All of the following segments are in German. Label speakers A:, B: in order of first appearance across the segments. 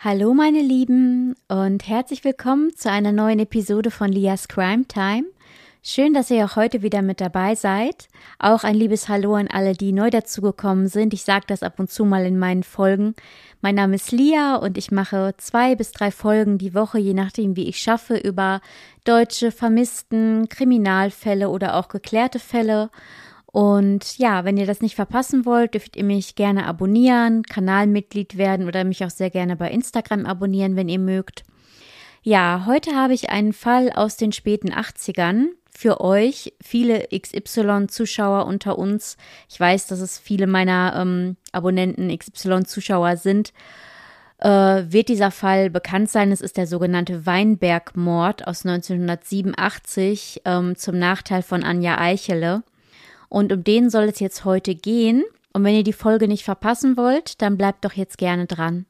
A: Hallo meine Lieben und herzlich willkommen zu einer neuen Episode von Lias Crime Time. Schön, dass ihr auch heute wieder mit dabei seid. Auch ein liebes Hallo an alle, die neu dazugekommen sind. Ich sage das ab und zu mal in meinen Folgen. Mein Name ist Lia und ich mache 2 bis 3 Folgen die Woche, je nachdem wie ich schaffe, über deutsche Vermissten, Kriminalfälle oder auch geklärte Fälle. Und ja, wenn ihr das nicht verpassen wollt, dürft ihr mich gerne abonnieren, Kanalmitglied werden oder mich auch sehr gerne bei Instagram abonnieren, wenn ihr mögt. Ja, heute habe ich einen Fall aus den späten 80ern für euch, viele XY-Zuschauer unter uns. Ich weiß, dass es viele meiner Abonnenten XY-Zuschauer sind. Wird dieser Fall bekannt sein. Es ist der sogenannte Weinberg-Mord aus 1987 zum Nachteil von Anja Eichele. Und um den soll es jetzt heute gehen. Und wenn ihr die Folge nicht verpassen wollt, dann bleibt doch jetzt gerne dran.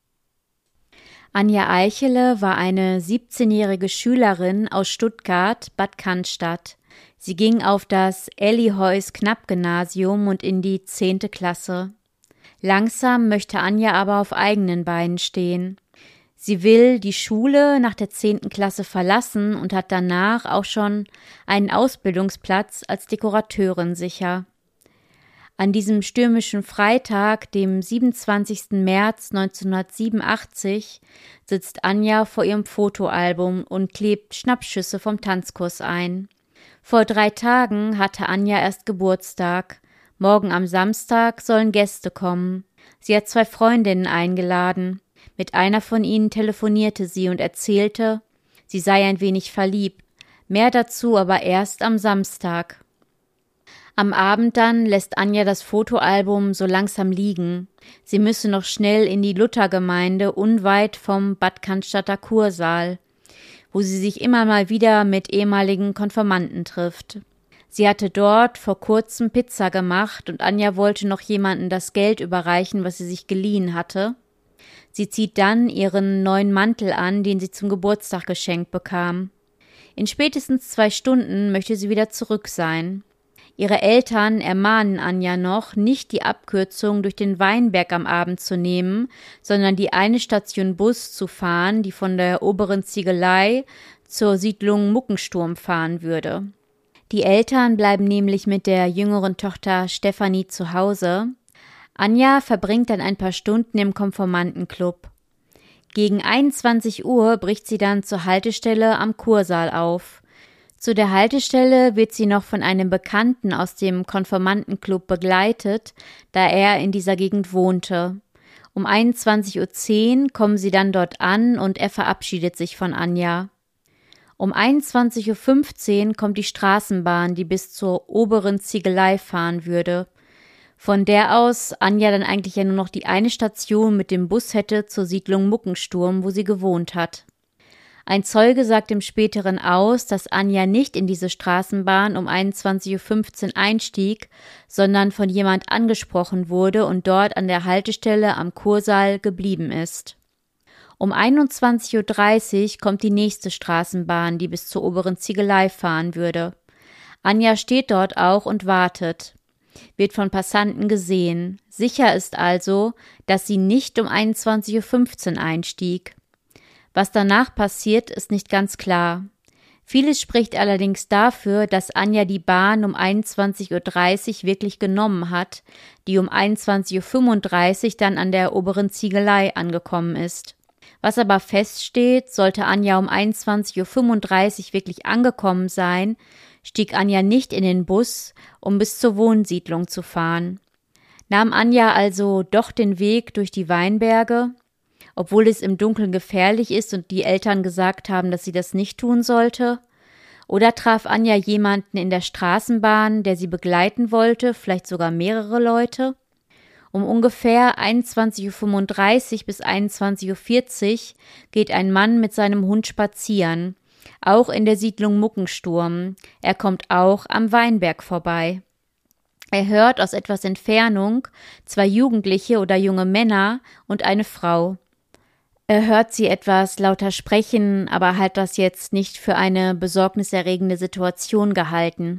A: Anja Eichele war eine 17-jährige Schülerin aus Stuttgart, Bad Cannstatt. Sie ging auf das Elly-Heuss-Knapp-Gymnasium und in die 10. Klasse. Langsam möchte Anja aber auf eigenen Beinen stehen. Sie will die Schule nach der 10. Klasse verlassen und hat danach auch schon einen Ausbildungsplatz als Dekorateurin sicher. An diesem stürmischen Freitag, dem 27. März 1987, sitzt Anja vor ihrem Fotoalbum und klebt Schnappschüsse vom Tanzkurs ein. Vor 3 Tagen hatte Anja erst Geburtstag. Morgen am Samstag sollen Gäste kommen. Sie hat 2 Freundinnen eingeladen. Mit einer von ihnen telefonierte sie und erzählte, sie sei ein wenig verliebt. Mehr dazu aber erst am Samstag. Am Abend dann lässt Anja das Fotoalbum so langsam liegen. Sie müsse noch schnell in die Luthergemeinde unweit vom Bad Cannstatter Kursaal, wo sie sich immer mal wieder mit ehemaligen Konfirmanden trifft. Sie hatte dort vor kurzem Pizza gemacht und Anja wollte noch jemandem das Geld überreichen, was sie sich geliehen hatte. Sie zieht dann ihren neuen Mantel an, den sie zum Geburtstag geschenkt bekam. In spätestens 2 Stunden möchte sie wieder zurück sein. Ihre Eltern ermahnen Anja noch, nicht die Abkürzung durch den Weinberg am Abend zu nehmen, sondern die eine Station Bus zu fahren, die von der oberen Ziegelei zur Siedlung Muckensturm fahren würde. Die Eltern bleiben nämlich mit der jüngeren Tochter Stefanie zu Hause. Anja verbringt dann ein paar Stunden im Konformantenclub. Gegen 21 Uhr bricht sie dann zur Haltestelle am Kursaal auf. Zu der Haltestelle wird sie noch von einem Bekannten aus dem Konformantenclub begleitet, da er in dieser Gegend wohnte. Um 21:10 Uhr kommen sie dann dort an und er verabschiedet sich von Anja. Um 21:15 Uhr kommt die Straßenbahn, die bis zur oberen Ziegelei fahren würde. Von der aus Anja dann eigentlich ja nur noch die eine Station mit dem Bus hätte zur Siedlung Muckensturm, wo sie gewohnt hat. Ein Zeuge sagt im Späteren aus, dass Anja nicht in diese Straßenbahn um 21:15 Uhr einstieg, sondern von jemand angesprochen wurde und dort an der Haltestelle am Kursaal geblieben ist. Um 21:30 Uhr kommt die nächste Straßenbahn, die bis zur oberen Ziegelei fahren würde. Anja steht dort auch und wartet. Wird von Passanten gesehen. Sicher ist also, dass sie nicht um 21:15 Uhr einstieg. Was danach passiert, ist nicht ganz klar. Vieles spricht allerdings dafür, dass Anja die Bahn um 21:30 Uhr wirklich genommen hat, die um 21:35 Uhr dann an der oberen Ziegelei angekommen ist. Was aber feststeht, sollte Anja um 21:35 Uhr wirklich angekommen sein, stieg Anja nicht in den Bus, um bis zur Wohnsiedlung zu fahren. Nahm Anja also doch den Weg durch die Weinberge, obwohl es im Dunkeln gefährlich ist und die Eltern gesagt haben, dass sie das nicht tun sollte? Oder traf Anja jemanden in der Straßenbahn, der sie begleiten wollte, vielleicht sogar mehrere Leute? Um ungefähr 21:35 Uhr bis 21:40 Uhr geht ein Mann mit seinem Hund spazieren, auch in der Siedlung Muckensturm. Er kommt auch am Weinberg vorbei. Er hört aus etwas Entfernung 2 Jugendliche oder junge Männer und eine Frau. Er hört sie etwas lauter sprechen, aber hat das jetzt nicht für eine besorgniserregende Situation gehalten.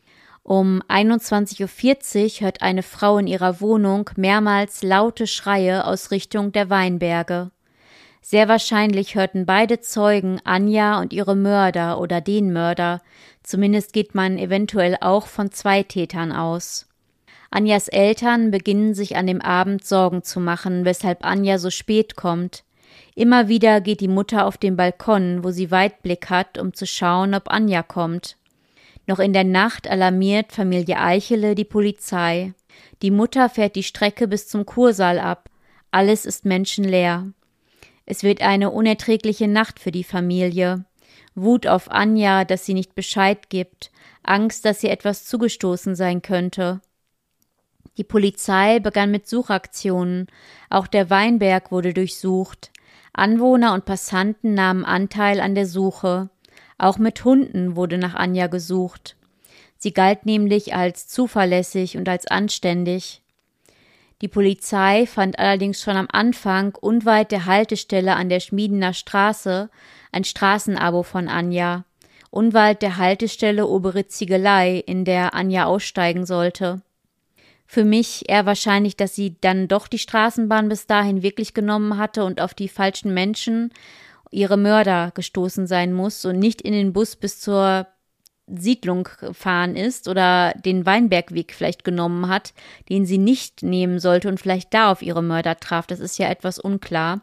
A: Um 21:40 Uhr hört eine Frau in ihrer Wohnung mehrmals laute Schreie aus Richtung der Weinberge. Sehr wahrscheinlich hörten beide Zeugen Anja und ihre Mörder oder den Mörder. Zumindest geht man eventuell auch von 2 Tätern aus. Anjas Eltern beginnen sich an dem Abend Sorgen zu machen, weshalb Anja so spät kommt. Immer wieder geht die Mutter auf den Balkon, wo sie Weitblick hat, um zu schauen, ob Anja kommt. Noch in der Nacht alarmiert Familie Eichele die Polizei. Die Mutter fährt die Strecke bis zum Kursaal ab. Alles ist menschenleer. Es wird eine unerträgliche Nacht für die Familie. Wut auf Anja, dass sie nicht Bescheid gibt. Angst, dass ihr etwas zugestoßen sein könnte. Die Polizei begann mit Suchaktionen. Auch der Weinberg wurde durchsucht. Anwohner und Passanten nahmen Anteil an der Suche. Auch mit Hunden wurde nach Anja gesucht. Sie galt nämlich als zuverlässig und als anständig. Die Polizei fand allerdings schon am Anfang unweit der Haltestelle an der Schmiedener Straße ein Straßenabo von Anja, unweit der Haltestelle Obere Ziegelei, in der Anja aussteigen sollte. Für mich eher wahrscheinlich, dass sie dann doch die Straßenbahn bis dahin wirklich genommen hatte und auf die falschen Menschen, ihre Mörder, gestoßen sein muss und nicht in den Bus bis zur Siedlung gefahren ist oder den Weinbergweg vielleicht genommen hat, den sie nicht nehmen sollte und vielleicht da auf ihre Mörder traf. Das ist ja etwas unklar.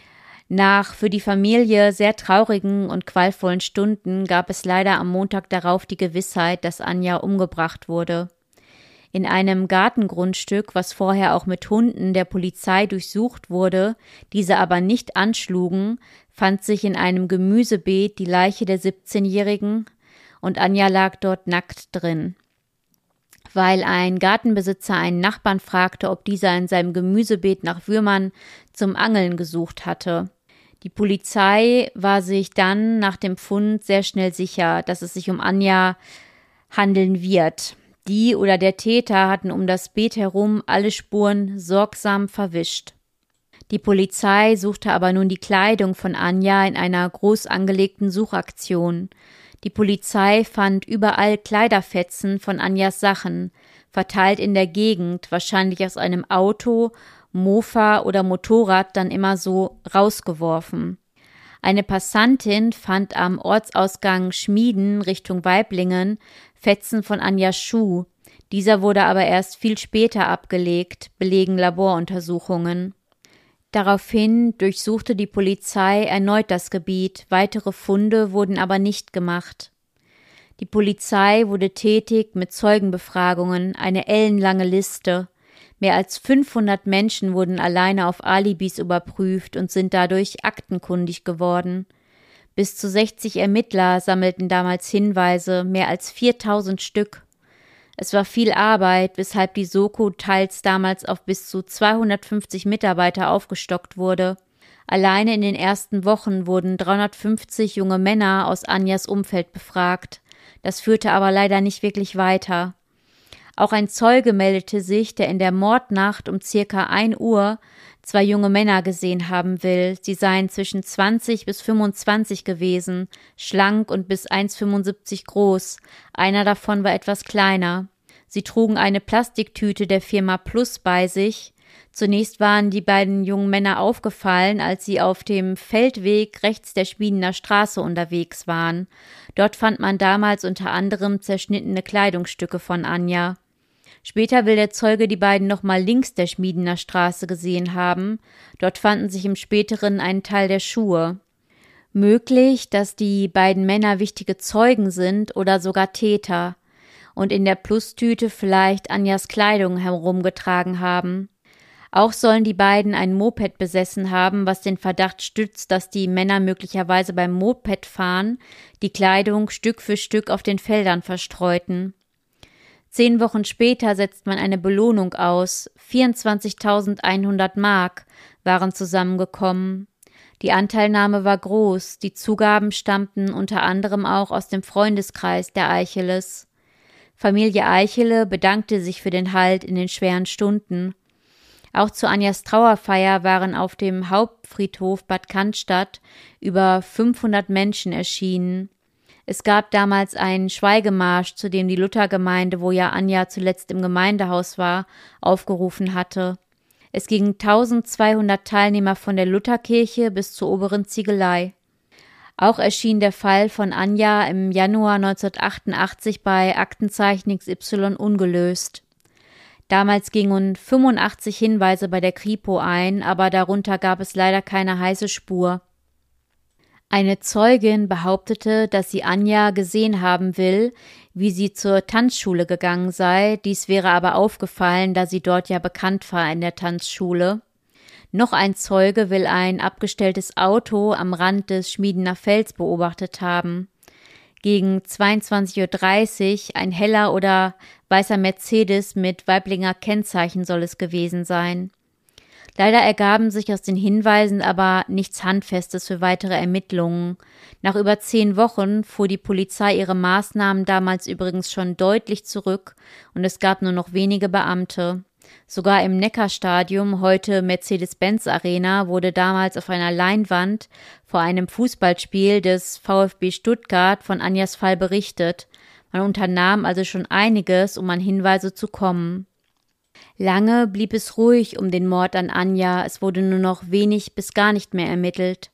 A: Nach für die Familie sehr traurigen und qualvollen Stunden gab es leider am Montag darauf die Gewissheit, dass Anja umgebracht wurde. In einem Gartengrundstück, was vorher auch mit Hunden der Polizei durchsucht wurde, diese aber nicht anschlugen, fand sich in einem Gemüsebeet die Leiche der 17-Jährigen und Anja lag dort nackt drin. Weil ein Gartenbesitzer einen Nachbarn fragte, ob dieser in seinem Gemüsebeet nach Würmern zum Angeln gesucht hatte. Die Polizei war sich dann nach dem Fund sehr schnell sicher, dass es sich um Anja handeln wird. Die oder der Täter hatten um das Beet herum alle Spuren sorgsam verwischt. Die Polizei suchte aber nun die Kleidung von Anja in einer groß angelegten Suchaktion. Die Polizei fand überall Kleiderfetzen von Anjas Sachen, verteilt in der Gegend, wahrscheinlich aus einem Auto, Mofa oder Motorrad dann immer so rausgeworfen. Eine Passantin fand am Ortsausgang Schmieden Richtung Weiblingen Fetzen von Anjas Schuh. Dieser wurde aber erst viel später abgelegt, belegen Laboruntersuchungen. Daraufhin durchsuchte die Polizei erneut das Gebiet, weitere Funde wurden aber nicht gemacht. Die Polizei wurde tätig mit Zeugenbefragungen, eine ellenlange Liste. Mehr als 500 Menschen wurden alleine auf Alibis überprüft und sind dadurch aktenkundig geworden. Bis zu 60 Ermittler sammelten damals Hinweise, mehr als 4000 Stück. Es war viel Arbeit, weshalb die Soko teils damals auf bis zu 250 Mitarbeiter aufgestockt wurde. Alleine in den ersten Wochen wurden 350 junge Männer aus Anjas Umfeld befragt. Das führte aber leider nicht wirklich weiter. Auch ein Zeuge meldete sich, der in der Mordnacht um circa 1 Uhr 2 junge Männer gesehen haben will. Sie seien zwischen 20 bis 25 gewesen, schlank und bis 1,75 groß. Einer davon war etwas kleiner. Sie trugen eine Plastiktüte der Firma Plus bei sich. Zunächst waren die beiden jungen Männer aufgefallen, als sie auf dem Feldweg rechts der Schmiedener Straße unterwegs waren. Dort fand man damals unter anderem zerschnittene Kleidungsstücke von Anja. Später will der Zeuge die beiden nochmal links der Schmiedener Straße gesehen haben. Dort fanden sich im Späteren ein Teil der Schuhe. Möglich, dass die beiden Männer wichtige Zeugen sind oder sogar Täter und in der Plustüte vielleicht Anjas Kleidung herumgetragen haben. Auch sollen die beiden ein Moped besessen haben, was den Verdacht stützt, dass die Männer möglicherweise beim Mopedfahren die Kleidung Stück für Stück auf den Feldern verstreuten. 10 Wochen später setzt man eine Belohnung aus. 24.100 Mark waren zusammengekommen. Die Anteilnahme war groß. Die Zugaben stammten unter anderem auch aus dem Freundeskreis der Eicheles. Familie Eichele bedankte sich für den Halt in den schweren Stunden. Auch zu Anjas Trauerfeier waren auf dem Hauptfriedhof Bad Cannstatt über 500 Menschen erschienen. Es gab damals einen Schweigemarsch, zu dem die Luthergemeinde, wo ja Anja zuletzt im Gemeindehaus war, aufgerufen hatte. Es gingen 1200 Teilnehmer von der Lutherkirche bis zur oberen Ziegelei. Auch erschien der Fall von Anja im Januar 1988 bei Aktenzeichen XY ungelöst. Damals gingen 85 Hinweise bei der Kripo ein, aber darunter gab es leider keine heiße Spur. Eine Zeugin behauptete, dass sie Anja gesehen haben will, wie sie zur Tanzschule gegangen sei. Dies wäre aber aufgefallen, da sie dort ja bekannt war in der Tanzschule. Noch ein Zeuge will ein abgestelltes Auto am Rand des Schmiedener Felds beobachtet haben. Gegen 22:30 Uhr ein heller oder weißer Mercedes mit Waiblinger Kennzeichen soll es gewesen sein. Leider ergaben sich aus den Hinweisen aber nichts Handfestes für weitere Ermittlungen. Nach über 10 Wochen fuhr die Polizei ihre Maßnahmen damals übrigens schon deutlich zurück und es gab nur noch wenige Beamte. Sogar im Neckarstadion, heute Mercedes-Benz Arena, wurde damals auf einer Leinwand vor einem Fußballspiel des VfB Stuttgart von Anjas Fall berichtet. Man unternahm also schon einiges, um an Hinweise zu kommen. Lange blieb es ruhig um den Mord an Anja, es wurde nur noch wenig bis gar nicht mehr ermittelt.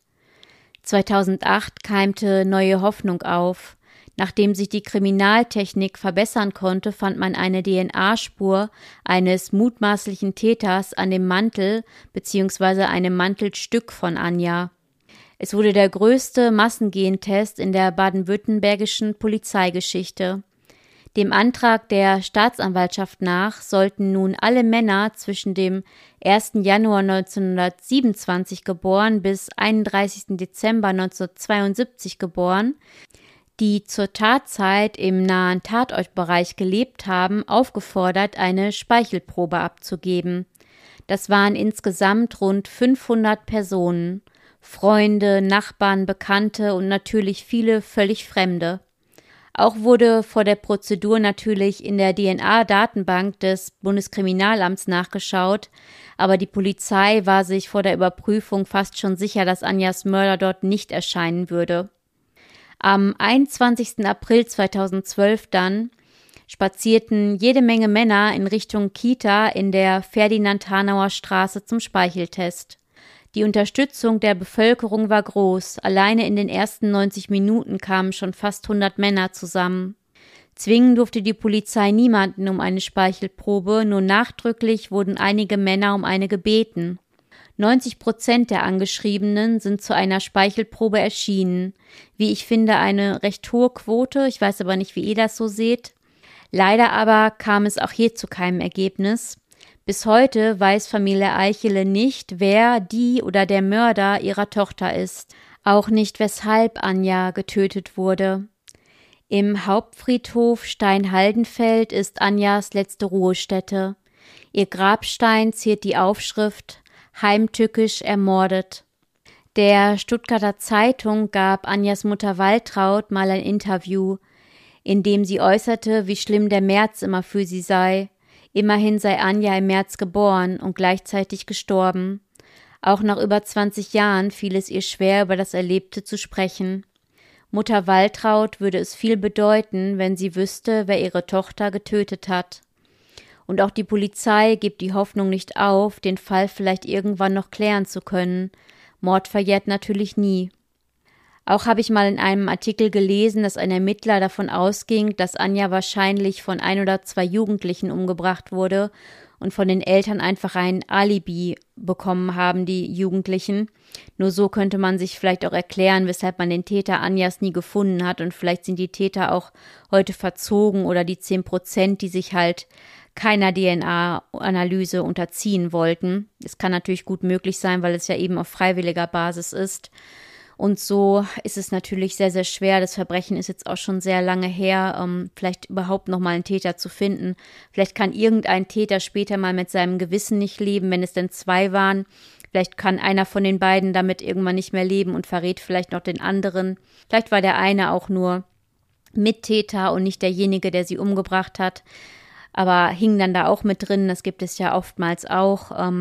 A: 2008 keimte neue Hoffnung auf. Nachdem sich die Kriminaltechnik verbessern konnte, fand man eine DNA-Spur eines mutmaßlichen Täters an dem Mantel bzw. einem Mantelstück von Anja. Es wurde der größte Massengentest in der baden-württembergischen Polizeigeschichte. Dem Antrag der Staatsanwaltschaft nach sollten nun alle Männer zwischen dem 1. Januar 1927 geboren bis 31. Dezember 1972 geboren, die zur Tatzeit im nahen Tatortbereich gelebt haben, aufgefordert, eine Speichelprobe abzugeben. Das waren insgesamt rund 500 Personen, Freunde, Nachbarn, Bekannte und natürlich viele völlig Fremde. Auch wurde vor der Prozedur natürlich in der DNA-Datenbank des Bundeskriminalamts nachgeschaut, aber die Polizei war sich vor der Überprüfung fast schon sicher, dass Anjas Mörder dort nicht erscheinen würde. Am 21. April 2012 dann spazierten jede Menge Männer in Richtung Kita in der Ferdinand-Hanauer Straße zum Speicheltest. Die Unterstützung der Bevölkerung war groß. Alleine in den ersten 90 Minuten kamen schon fast 100 Männer zusammen. Zwingen durfte die Polizei niemanden um eine Speichelprobe, nur nachdrücklich wurden einige Männer um eine gebeten. 90% der Angeschriebenen sind zu einer Speichelprobe erschienen. Wie ich finde, eine recht hohe Quote, ich weiß aber nicht, wie ihr das so seht. Leider aber kam es auch hier zu keinem Ergebnis. Bis heute weiß Familie Eichele nicht, wer die oder der Mörder ihrer Tochter ist. Auch nicht, weshalb Anja getötet wurde. Im Hauptfriedhof Steinhaldenfeld ist Anjas letzte Ruhestätte. Ihr Grabstein ziert die Aufschrift »Heimtückisch ermordet«. Der Stuttgarter Zeitung gab Anjas Mutter Waltraud mal ein Interview, in dem sie äußerte, wie schlimm der März immer für sie sei. Immerhin sei Anja im März geboren und gleichzeitig gestorben. Auch nach über 20 Jahren fiel es ihr schwer, über das Erlebte zu sprechen. Mutter Waltraud würde es viel bedeuten, wenn sie wüsste, wer ihre Tochter getötet hat. Und auch die Polizei gibt die Hoffnung nicht auf, den Fall vielleicht irgendwann noch klären zu können. Mord verjährt natürlich nie. Auch habe ich mal in einem Artikel gelesen, dass ein Ermittler davon ausging, dass Anja wahrscheinlich von 1 oder 2 Jugendlichen umgebracht wurde und von den Eltern einfach ein Alibi bekommen haben, die Jugendlichen. Nur so könnte man sich vielleicht auch erklären, weshalb man den Täter Anjas nie gefunden hat und vielleicht sind die Täter auch heute verzogen oder die 10%, die sich halt keiner DNA-Analyse unterziehen wollten. Es kann natürlich gut möglich sein, weil es ja eben auf freiwilliger Basis ist. Und so ist es natürlich sehr, sehr schwer. Das Verbrechen ist jetzt auch schon sehr lange her, vielleicht überhaupt noch mal einen Täter zu finden. Vielleicht kann irgendein Täter später mal mit seinem Gewissen nicht leben, wenn es denn 2 waren. Vielleicht kann einer von den beiden damit irgendwann nicht mehr leben und verrät vielleicht noch den anderen. Vielleicht war der eine auch nur Mittäter und nicht derjenige, der sie umgebracht hat. Aber hing dann da auch mit drin, das gibt es ja oftmals auch.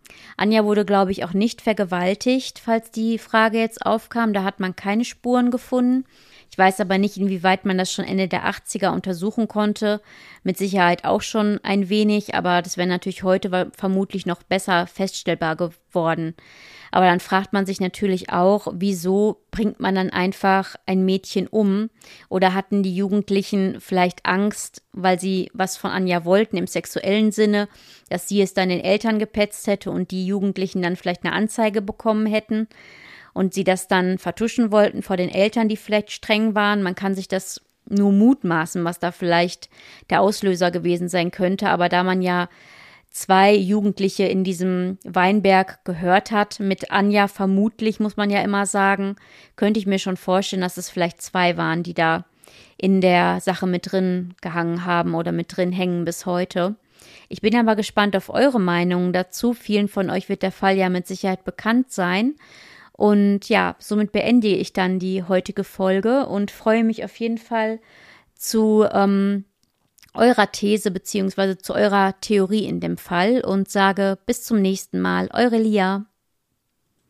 A: Anja wurde, glaube ich, auch nicht vergewaltigt, falls die Frage jetzt aufkam. Da hat man keine Spuren gefunden. Ich weiß aber nicht, inwieweit man das schon Ende der 80er untersuchen konnte. Mit Sicherheit auch schon ein wenig, aber das wäre natürlich heute vermutlich noch besser feststellbar geworden. Aber dann fragt man sich natürlich auch, wieso bringt man dann einfach ein Mädchen um? Oder hatten die Jugendlichen vielleicht Angst, weil sie was von Anja wollten im sexuellen Sinne, dass sie es dann den Eltern gepetzt hätte und die Jugendlichen dann vielleicht eine Anzeige bekommen hätten und sie das dann vertuschen wollten vor den Eltern, die vielleicht streng waren? Man kann sich das nur mutmaßen, was da vielleicht der Auslöser gewesen sein könnte. Aber da man ja 2 Jugendliche in diesem Weinberg gehört hat, mit Anja vermutlich, muss man ja immer sagen, könnte ich mir schon vorstellen, dass es vielleicht 2 waren, die da in der Sache mit drin gehangen haben oder mit drin hängen bis heute. Ich bin aber gespannt auf eure Meinungen dazu. Vielen von euch wird der Fall ja mit Sicherheit bekannt sein. Und ja, somit beende ich dann die heutige Folge und freue mich auf jeden Fall zu eurer These bzw. zu eurer Theorie in dem Fall und sage bis zum nächsten Mal, eure Lia.